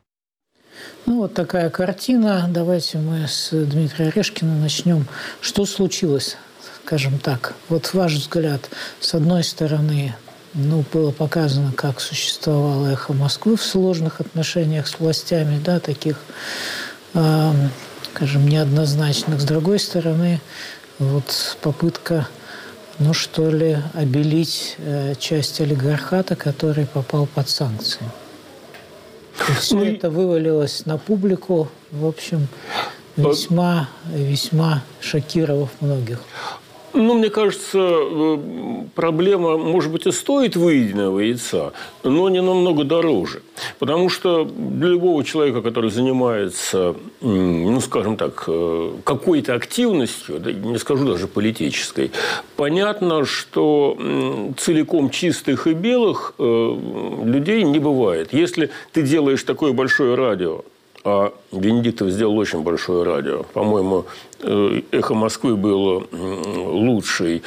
Ну, вот такая картина. Давайте мы с Дмитрия Орешкина начнем. Что случилось, скажем так? Вот ваш взгляд. С одной стороны, ну, было показано, как существовало «Эхо Москвы» в сложных отношениях с властями, да, таких, э, скажем, неоднозначных. С другой стороны, вот попытка, ну что ли, обелить э, часть олигархата, который попал под санкции. И все ну, это вывалилось на публику, в общем, весьма, весьма шокировав многих. Ну, мне кажется, проблема, может быть, и стоит выеденного яйца, но не намного дороже. Потому что для любого человека, который занимается, ну, скажем так, какой-то активностью, не скажу даже политической, понятно, что целиком чистых и белых людей не бывает. Если ты делаешь такое большое радио, а Венедиктов сделал очень большое радио. По-моему, «Эхо Москвы» было лучшей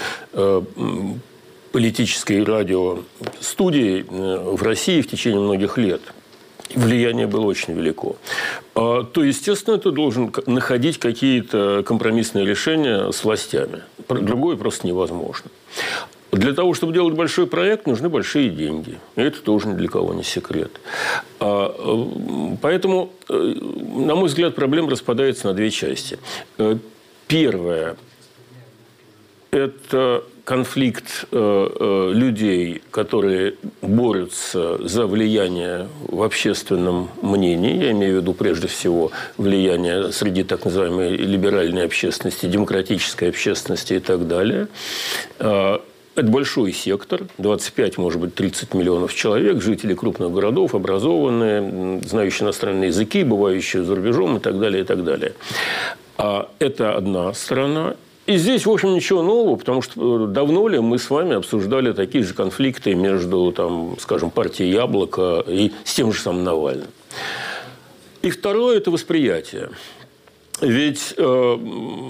политической радиостудией в России в течение многих лет. Влияние было очень велико. То, естественно, ты должен находить какие-то компромиссные решения с властями. Другое просто невозможно. Для того, чтобы делать большой проект, нужны большие деньги. И это тоже ни для кого не секрет. Поэтому, на мой взгляд, проблема распадается на две части. Первое – это конфликт людей, которые борются за влияние в общественном мнении. Я имею в виду, прежде всего, влияние среди так называемой либеральной общественности, демократической общественности и так далее. Это большой сектор, двадцать пять, может быть, тридцать миллионов человек, жители крупных городов, образованные, знающие иностранные языки, бывающие за рубежом и так далее, и так далее. Это одна сторона. И здесь, в общем, ничего нового, потому что давно ли мы с вами обсуждали такие же конфликты между, там, скажем, партией «Яблоко» и с тем же самым Навальным. И второе – это восприятие. Ведь, э,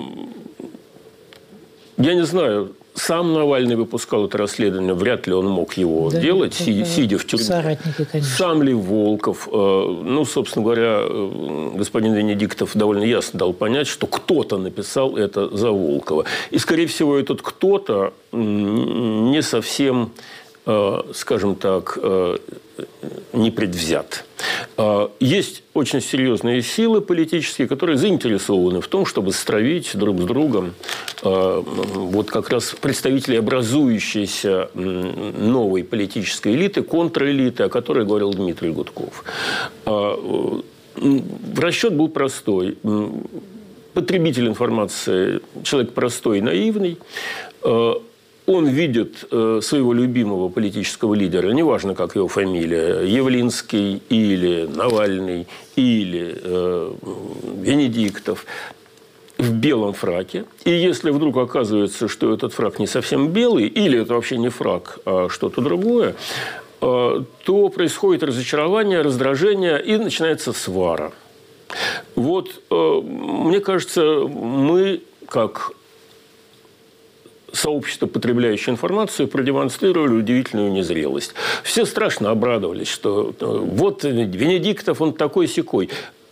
я не знаю, сам Навальный выпускал это расследование, вряд ли он мог его да, делать, си, сидя в тюрьме. Соратники, конечно. Сам ли Волков? Ну, собственно говоря, господин Венедиктов довольно ясно дал понять, что кто-то написал это за Волкова. И, скорее всего, этот кто-то не совсем, скажем так, не предвзят. Есть очень серьезные силы политические, которые заинтересованы в том, чтобы стравить друг с другом вот как раз представителей образующейся новой политической элиты, контрэлиты, о которой говорил Дмитрий Гудков. Расчет был простой. Потребитель информации – человек простой и наивный. Он видит своего любимого политического лидера, неважно, как его фамилия, Явлинский или Навальный, или э, Венедиктов, в белом фраке. И если вдруг оказывается, что этот фрак не совсем белый, или это вообще не фрак, а что-то другое, э, то происходит разочарование, раздражение, и начинается свара. Вот, э, мне кажется, мы, как сообщество, потребляющее информацию, продемонстрировали удивительную незрелость. Все страшно обрадовались, что вот Венедиктов, он такой-сякой.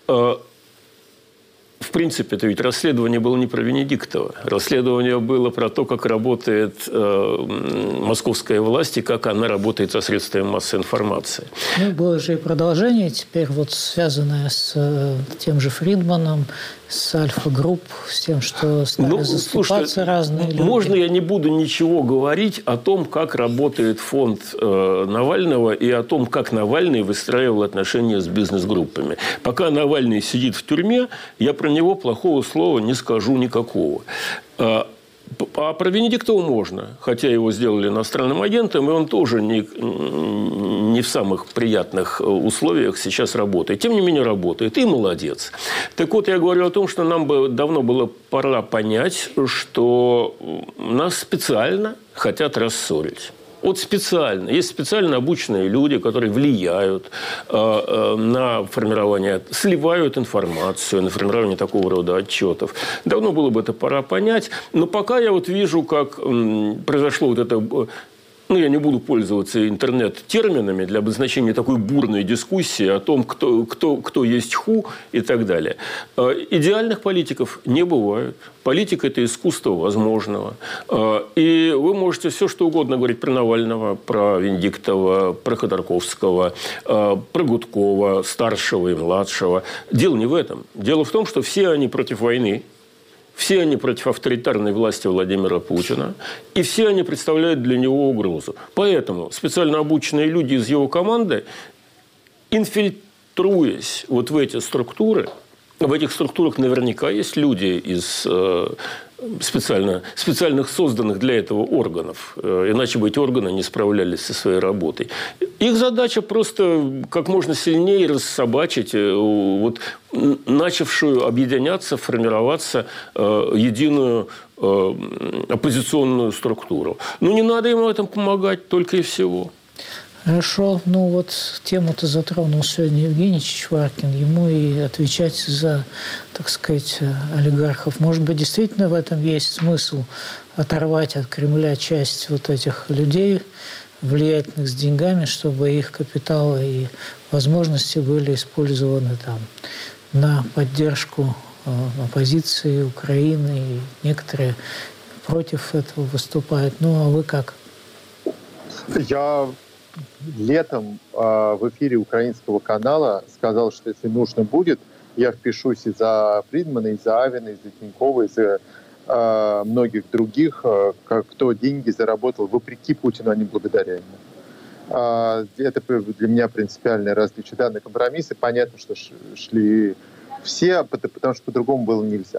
В принципе, это ведь расследование было не про Венедиктова. Расследование было про то, как работает э, московская власть и как она работает со средствами массовой информации. Ну, было же и продолжение теперь, вот связанное с э, тем же Фридманом, с Альфа-групп, с тем, что стали ну, заступаться слушайте, разные люди. Можно я не буду ничего говорить о том, как работает фонд э, Навального и о том, как Навальный выстраивал отношения с бизнес-группами. Пока Навальный сидит в тюрьме, я про него плохого слова не скажу никакого. А про Венедиктова можно, хотя его сделали иностранным агентом, и он тоже не, не в самых приятных условиях сейчас работает. Тем не менее, работает. И молодец. Так вот, я говорю о том, что нам бы давно было пора понять, что нас специально хотят рассорить. Вот специально. Есть специально обученные люди, которые влияют э, э, на формирование, сливают информацию, на формирование такого рода отчетов. Давно было бы это пора понять. Но пока я вот вижу, как м, произошло вот это... Ну, я не буду пользоваться интернет-терминами для обозначения такой бурной дискуссии о том, кто, кто, кто есть ху и так далее. Идеальных политиков не бывает. Политика – это искусство возможного. И вы можете все, что угодно говорить про Навального, про Венедиктова, про Ходорковского, про Гудкова, старшего и младшего. Дело не в этом. Дело в том, что все они против войны. Все они против авторитарной власти Владимира Путина, и все они представляют для него угрозу. Поэтому специально обученные люди из его команды, инфильтруясь вот в эти структуры, в этих структурах наверняка есть люди из э, специально, специальных созданных для этого органов. Э, иначе бы эти органы не справлялись со своей работой. Их задача просто как можно сильнее рассобачить э, вот, начавшую объединяться, формироваться э, единую э, оппозиционную структуру. Но не надо им в этом помогать, только и всего. Хорошо. Ну, вот тему-то затронул сегодня Евгений Чичваркин. Ему и отвечать за, так сказать, олигархов. Может быть, действительно в этом есть смысл оторвать от Кремля часть вот этих людей, влиятельных с деньгами, чтобы их капиталы и возможности были использованы там на поддержку оппозиции Украины. И некоторые против этого выступают. Ну, а вы как? Я летом э, в эфире украинского канала сказал, что если нужно будет, я впишусь и за Фридмана, и за Авина, и за Тинькова, и за э, многих других, э, кто деньги заработал вопреки Путину, а не благодаря ему. Э, это для меня принципиальное различие. Да, на компромиссы понятно, что шли все, потому что по-другому было нельзя.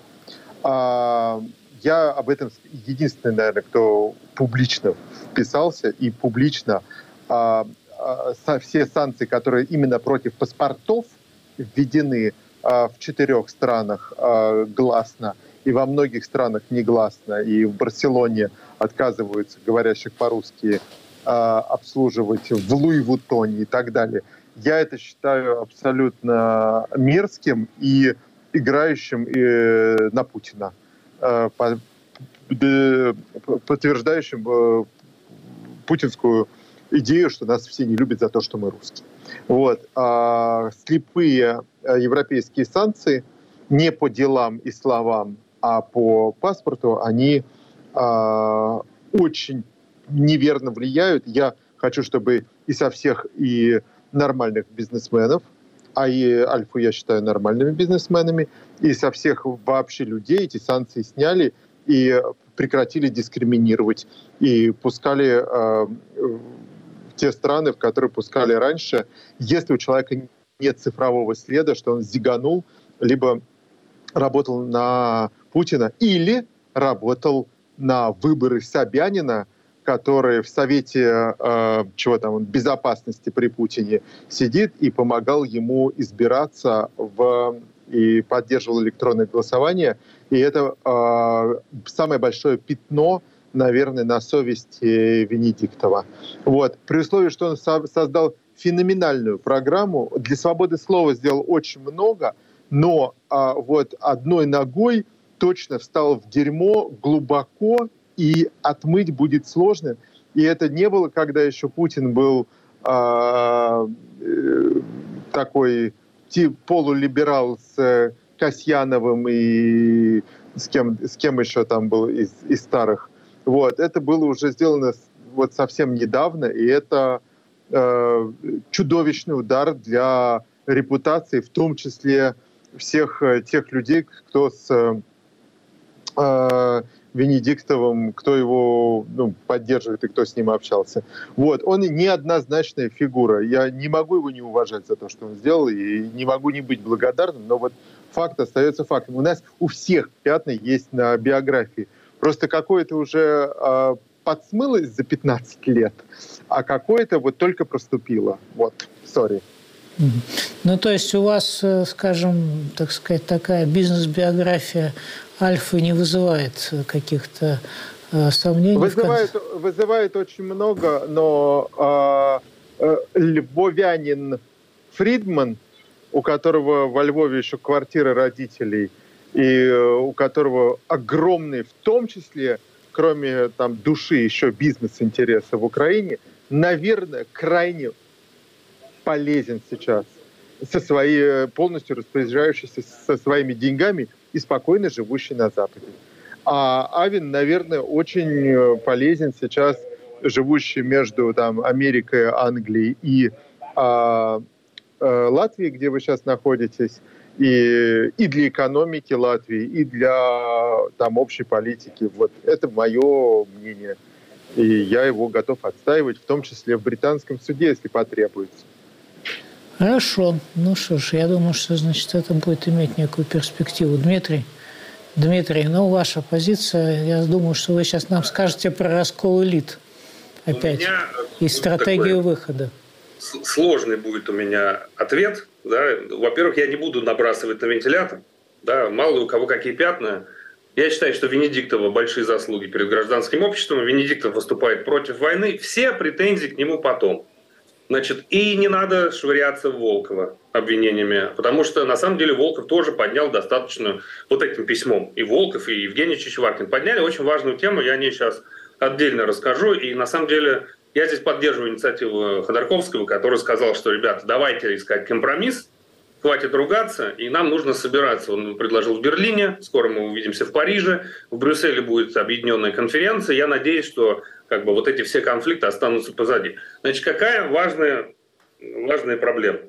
Э, я об этом единственный, наверное, кто публично вписался и публично э, э, все санкции, которые именно против паспортов введены в четырех странах э, гласно, и во многих странах негласно, и в Барселоне отказываются говорящих по-русски э, обслуживать в Луи-Вуттоне и так далее. Я это считаю абсолютно мерзким и играющим э, на Путина, э, по, э, подтверждающим э, путинскую идею, что нас все не любят за то, что мы русские. Вот. А слепые европейские санкции не по делам и словам, а по паспорту, они а, очень неверно влияют. Я хочу, чтобы и со всех и нормальных бизнесменов, а и Альфу я считаю нормальными бизнесменами, и со всех вообще людей эти санкции сняли и прекратили дискриминировать, и пускали а, те страны, в которые пускали раньше, если у человека нет цифрового следа, что он зиганул, либо работал на Путина, или работал на выборы Собянина, который в Совете э, чего там, безопасности при Путине сидит и помогал ему избираться в, и поддерживал электронное голосование. И это э, самое большое пятно, наверное, на совести Венедиктова. Вот. При условии, что он со- создал феноменальную программу, для свободы слова сделал очень много, но а, вот одной ногой точно встал в дерьмо глубоко, и отмыть будет сложно. И это не было, когда еще Путин был а, э, такой тип, полулиберал с Касьяновым и с кем, с кем еще там был из, из старых. Вот. Это было уже сделано вот совсем недавно, и это э, чудовищный удар для репутации, в том числе всех тех людей, кто с э, Венедиктовым, кто его ну, поддерживает и кто с ним общался. Вот. Он неоднозначная фигура. Я не могу его не уважать за то, что он сделал, и не могу не быть благодарным, но вот факт остается фактом. У нас у всех пятна есть на биографии. Просто какое-то уже э, подсмылось за пятнадцать лет, а какое-то вот только проступило. Вот, сори. Ну, то есть у вас, скажем, так сказать, такая бизнес-биография Альфы не вызывает каких-то э, сомнений? Вызывает, вызывает очень много, но э, э, львовянин Фридман, у которого во Львове еще квартира родителей, и э, у которого огромный, в том числе, кроме там, души, еще бизнес-интереса в Украине, наверное, крайне полезен сейчас, со своей, полностью распоряжающийся со своими деньгами и спокойно живущий на Западе. А Авин, наверное, очень полезен сейчас, живущий между там, Америкой, Англией и а, а, Латвией, где вы сейчас находитесь, и, и для экономики Латвии, и для там, общей политики. Вот это мое мнение. И я его готов отстаивать, в том числе в британском суде, если потребуется. Хорошо. Ну что ж, я думаю, что, значит, это будет иметь некую перспективу. Дмитрий, Дмитрий, ну, ваша позиция, я думаю, что вы сейчас нам скажете про раскол элит опять и стратегию выхода. Сложный будет у меня ответ. Да. Во-первых, я не буду набрасывать на вентилятор. Да. Мало у кого какие пятна. Я считаю, что Венедиктова большие заслуги перед гражданским обществом. Венедиктов выступает против войны. Все претензии к нему потом. Значит, и не надо швыряться в Волкова обвинениями, потому что, на самом деле, Волков тоже поднял достаточно вот этим письмом. И Волков, и Евгений Чичваркин подняли очень важную тему, я о ней сейчас отдельно расскажу. И, на самом деле, я здесь поддерживаю инициативу Ходорковского, который сказал, что, ребята, давайте искать компромисс, хватит ругаться, и нам нужно собираться. Он предложил в Берлине, скоро мы увидимся в Париже, в Брюсселе будет объединенная конференция. Я надеюсь, что как бы, вот эти все конфликты останутся позади. Значит, какая важная, важная проблема?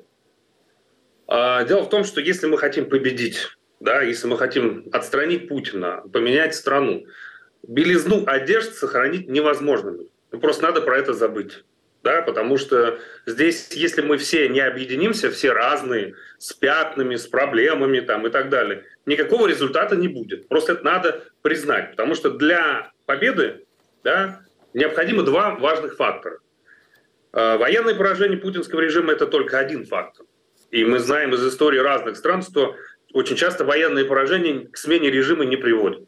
Дело в том, что если мы хотим победить, да, если мы хотим отстранить Путина, поменять страну, белизну одежд сохранить невозможно. Просто надо про это забыть. Да, потому что здесь, если мы все не объединимся, все разные, с пятнами, с проблемами там, и так далее, никакого результата не будет. Просто это надо признать. Потому что для победы, да, необходимо два важных фактора. Военное поражение путинского режима – это только один фактор. И мы знаем из истории разных стран, что очень часто военные поражения к смене режима не приводят.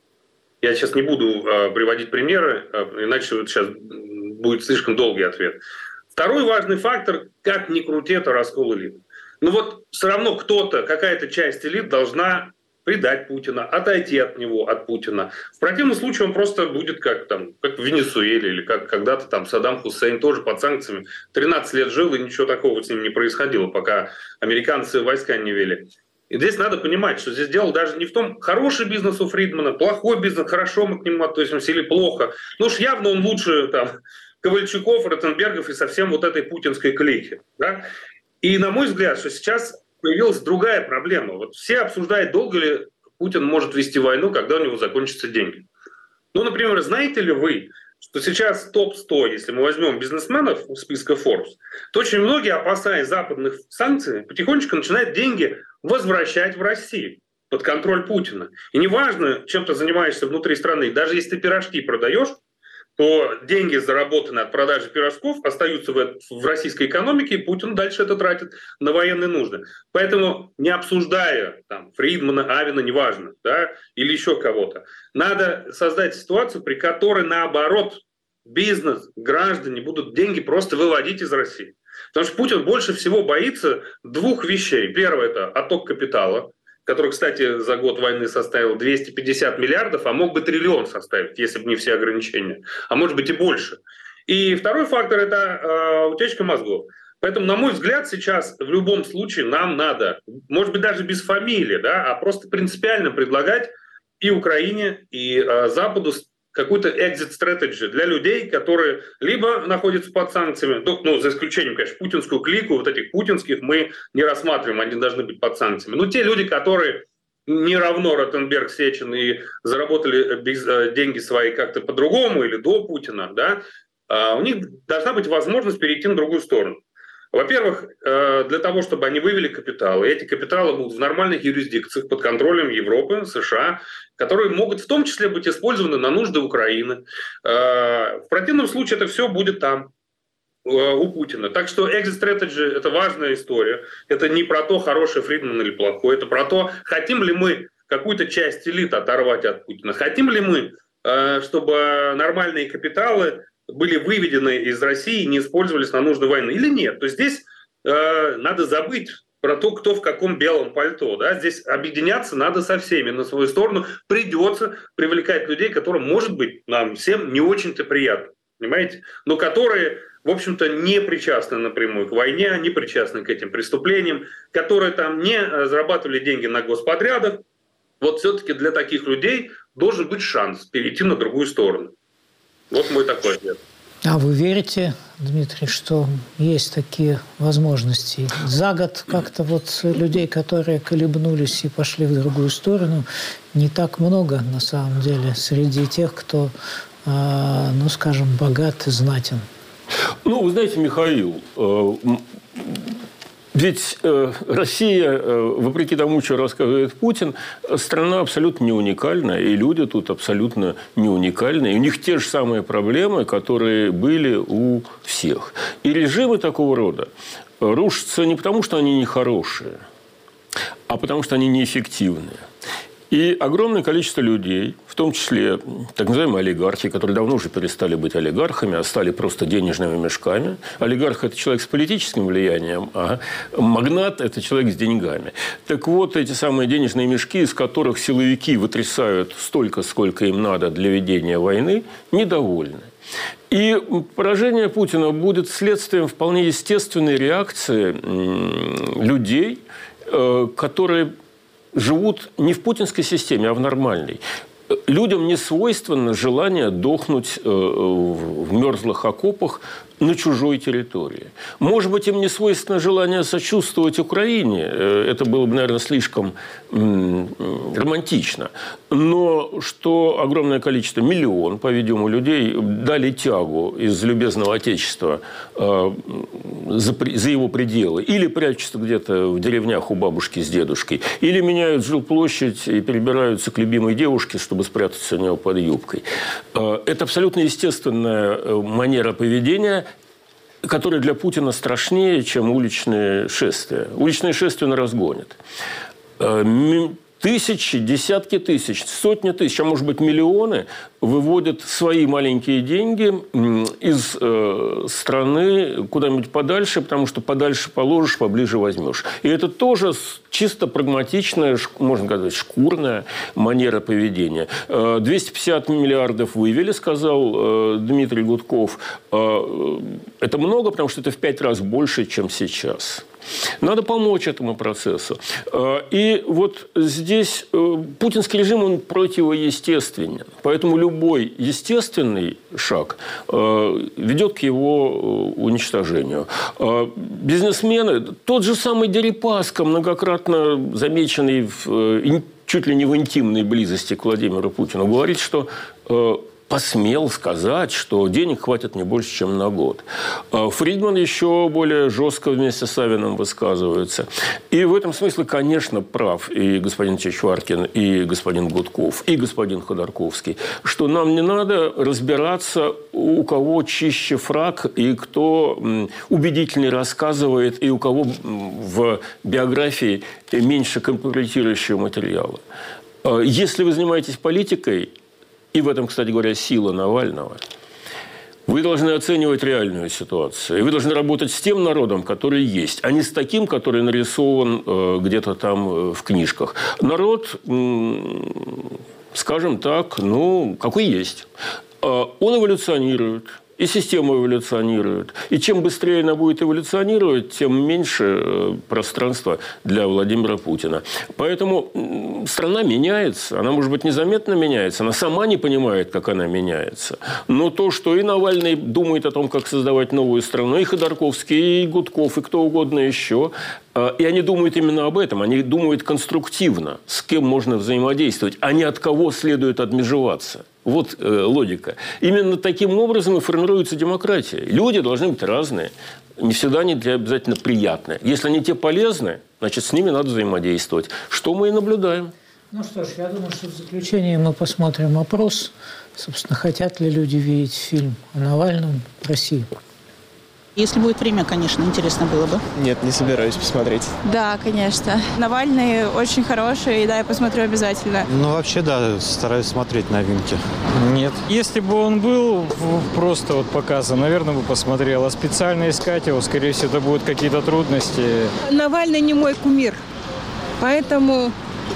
Я сейчас не буду э, приводить примеры, э, иначе вот сейчас будет слишком долгий ответ. Второй важный фактор, как ни крути, это раскол элит. Но вот все равно кто-то, какая-то часть элит должна предать Путина, отойти от него, от Путина. В противном случае он просто будет как, там, как в Венесуэле или как когда-то там Саддам Хусейн, тоже под санкциями. тринадцать лет жил, и ничего такого с ним не происходило, пока американцы войска не вели. И здесь надо понимать, что здесь дело даже не в том, хороший бизнес у Фридмана, плохой бизнес, хорошо мы к нему относимся или плохо. Ну уж явно он лучше там, Ковальчуков, Ротенбергов и совсем вот этой путинской клики. Да? И на мой взгляд, что сейчас появилась другая проблема. Вот все обсуждают, долго ли Путин может вести войну, когда у него закончатся деньги. Ну, например, знаете ли вы, что сейчас топ сто, если мы возьмем бизнесменов в списке Forbes, то очень многие, опасаясь западных санкций, потихонечку начинают деньги возвращать в Россию под контроль Путина. И неважно, чем ты занимаешься внутри страны, даже если ты пирожки продаешь, то деньги, заработанные от продажи пирожков, остаются в, в российской экономике, и Путин дальше это тратит на военные нужды. Поэтому, не обсуждая там, Фридмана, Авина, неважно, да, или еще кого-то, надо создать ситуацию, при которой, наоборот, бизнес, граждане будут деньги просто выводить из России. Потому что Путин больше всего боится двух вещей. Первое – это отток капитала, который, кстати, за год войны составил двести пятьдесят миллиардов, а мог бы триллион составить, если бы не все ограничения, а может быть и больше. И второй фактор – это э, утечка мозгов. Поэтому, на мой взгляд, сейчас в любом случае нам надо, может быть, даже без фамилии, да, а просто принципиально предлагать и Украине, и э, Западу какую-то exit strategy для людей, которые либо находятся под санкциями, ну, за исключением, конечно, путинскую клику, вот этих путинских мы не рассматриваем, они должны быть под санкциями. Но те люди, которые не равно Ротенберг, Сечин и заработали деньги свои как-то по-другому или до Путина, да, у них должна быть возможность перейти на другую сторону. Во-первых, для того, чтобы они вывели капиталы, эти капиталы будут в нормальных юрисдикциях под контролем Европы, США, которые могут в том числе быть использованы на нужды Украины. В противном случае это все будет там, у Путина. Так что exit strategy – это важная история. Это не про то, хороший Фридман или плохой. Это про то, хотим ли мы какую-то часть элит оторвать от Путина. Хотим ли мы, чтобы нормальные капиталы были выведены из России и не использовались на нужды войны или нет. То есть здесь э, надо забыть про то, кто в каком белом пальто. Да? Здесь объединяться надо со всеми на свою сторону. Придется привлекать людей, которым, может быть, нам всем не очень-то приятно. Понимаете? Но которые, в общем-то, не причастны напрямую к войне, не причастны к этим преступлениям, которые там не зарабатывали деньги на господрядах. Вот все-таки для таких людей должен быть шанс перейти на другую сторону. Вот мой такой ответ. А вы верите, Дмитрий, что есть такие возможности? За год как-то вот людей, которые колебнулись и пошли в другую сторону, не так много на самом деле среди тех, кто, ну, скажем, богат и знатен. Ну, вы знаете, Михаил, ведь э, Россия, э, вопреки тому, что рассказывает Путин, страна абсолютно не уникальная, и люди тут абсолютно не уникальные. И у них те же самые проблемы, которые были у всех. И режимы такого рода рушатся не потому, что они нехорошие, а потому, что они неэффективные. И огромное количество людей, в том числе так называемые олигархи, которые давно уже перестали быть олигархами, а стали просто денежными мешками. Олигарх – это человек с политическим влиянием, а магнат – это человек с деньгами. Так вот, эти самые денежные мешки, из которых силовики вытрясают столько, сколько им надо для ведения войны, недовольны. И поражение Путина будет следствием вполне естественной реакции людей, которые живут не в путинской системе, а в нормальной. Людям не свойственно желание дохнуть в мерзлых окопах на чужой территории. Может быть, им не свойственно желание сочувствовать Украине. Это было бы, наверное, слишком романтично. Но что огромное количество, миллион, по-видимому, людей дали тягу из любезного Отечества за, за его пределы. Или прячутся где-то в деревнях у бабушки с дедушкой. Или меняют жилплощадь и перебираются к любимой девушке, чтобы спрятаться у него под юбкой. Это абсолютно естественная манера поведения, которая для Путина страшнее, чем уличные шествия. Уличные шествия он разгонит. Тысячи, десятки тысяч, сотни тысяч, а может быть миллионы выводят свои маленькие деньги из э, страны куда-нибудь подальше, потому что подальше положишь, поближе возьмешь. И это тоже чисто прагматичная, можно сказать, шкурная манера поведения. двести пятьдесят миллиардов вывели, сказал э, Дмитрий Гудков. Э, это много, потому что это в пять раз больше, чем сейчас. Надо помочь этому процессу. И вот здесь путинский режим, он противоестественен. Поэтому любой естественный шаг ведет к его уничтожению. Бизнесмены, тот же самый Дерипаска, многократно замеченный в, чуть ли не в интимной близости к Владимиру Путину, говорит, что посмел сказать, что денег хватит не больше, чем на год. Фридман еще более жестко вместе с Савиным высказывается. И в этом смысле, конечно, прав и господин Чичваркин, и господин Гудков, и господин Ходорковский, что нам не надо разбираться, у кого чище фрак, и кто убедительнее рассказывает, и у кого в биографии меньше компрометирующего материала. Если вы занимаетесь политикой, и в этом, кстати говоря, сила Навального, вы должны оценивать реальную ситуацию. И вы должны работать с тем народом, который есть, а не с таким, который нарисован э, где-то там э, в книжках. Народ, э, скажем так, ну, какой есть. Э, он эволюционирует. И система эволюционирует. И чем быстрее она будет эволюционировать, тем меньше пространства для Владимира Путина. Поэтому страна меняется. Она, может быть, незаметно меняется. Она сама не понимает, как она меняется. Но то, что и Навальный думает о том, как создавать новую страну, и Ходорковский, и Гудков, и кто угодно еще, и они думают именно об этом. Они думают конструктивно, с кем можно взаимодействовать, а не от кого следует отмежеваться. Вот э, логика. Именно таким образом и формируется демократия. Люди должны быть разные. Не всегда они обязательно приятные. Если они те полезны, значит, с ними надо взаимодействовать. Что мы и наблюдаем. Ну что ж, я думаю, что в заключение мы посмотрим опрос. Собственно, хотят ли люди видеть фильм о Навальном в России? Если будет время, конечно, интересно было бы. Нет, не собираюсь посмотреть. Да, конечно. Навальный очень хороший, и да, я посмотрю обязательно. Ну, вообще, да, стараюсь смотреть новинки. Нет. Если бы он был просто вот показан, наверное, бы посмотрел. А специально искать его, скорее всего, это будут какие-то трудности. Навальный не мой кумир, поэтому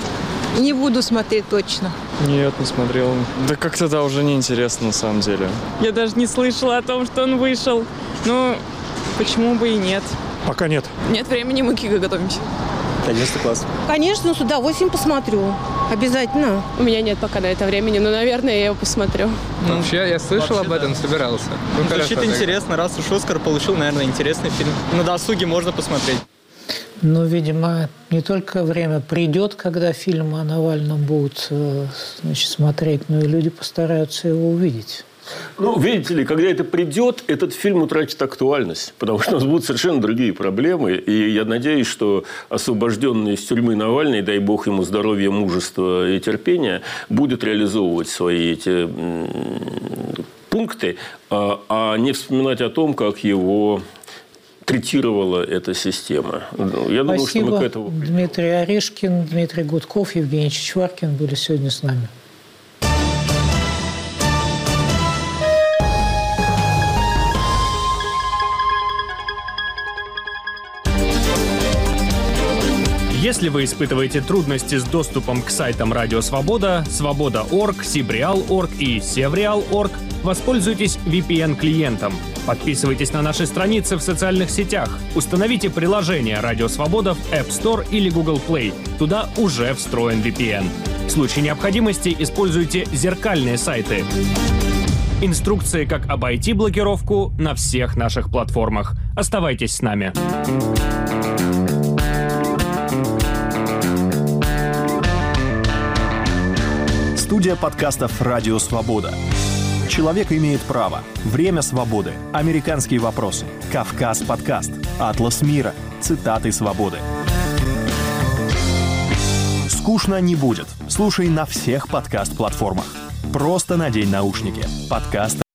не буду смотреть точно. Нет, не смотрел. Да как-то да, уже неинтересно на самом деле. Я даже не слышала о том, что он вышел. Ну, почему бы и нет? Пока нет. Нет времени, мы к ЕГЭ готовимся. одиннадцатый класс. Конечно, с удовольствием посмотрю. Обязательно. У меня нет пока на это времени, но, наверное, я его посмотрю. Ну, вообще, я слышал об этом, собирался. Ну, звучит интересно. Раз уж Оскар получил, наверное, интересный фильм. На досуге можно посмотреть. Ну, видимо, не только время придет, когда фильмы о Навальном будут, значит, смотреть, но и люди постараются его увидеть. Ну, видите ли, когда это придет, этот фильм утратит актуальность, потому что у нас будут совершенно другие проблемы. И я надеюсь, что освобожденный из тюрьмы Навальный, дай бог ему здоровья, мужества и терпения, будет реализовывать свои эти пункты, а не вспоминать о том, как его третировала эта система. Я думаю, Спасибо. что мы к этому... Дмитрий Орешкин, Дмитрий Гудков, Евгений Чичваркин были сегодня с нами. Если Если вы испытываете трудности с доступом к сайтам Радио Свобода, Свобода точка орг, Сибриал точка орг и Севриал точка орг, воспользуйтесь ви пи эн-клиентом. Подписывайтесь на наши страницы в социальных сетях. Установите приложение «Радио Свобода» в App Store или Google Play. Туда уже встроен ви пи эн. В случае необходимости используйте зеркальные сайты. Инструкции, как обойти блокировку, на всех наших платформах. Оставайтесь с нами. Студия подкастов «Радио Свобода». «Человек имеет право», «Время свободы», «Американские вопросы», «Кавказ подкаст», «Атлас мира», «Цитаты свободы». Скучно не будет. Слушай на всех подкаст-платформах. Просто надень наушники. Подкаст